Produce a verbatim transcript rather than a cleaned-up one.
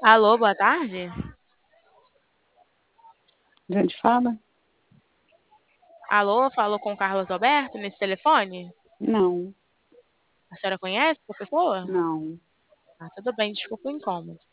Alô, boa tarde. De onde fala? Alô, falou com o Carlos Alberto nesse telefone? Não, A senhora conhece essa pessoa? não. Ah, tudo bem, desculpa o incômodo.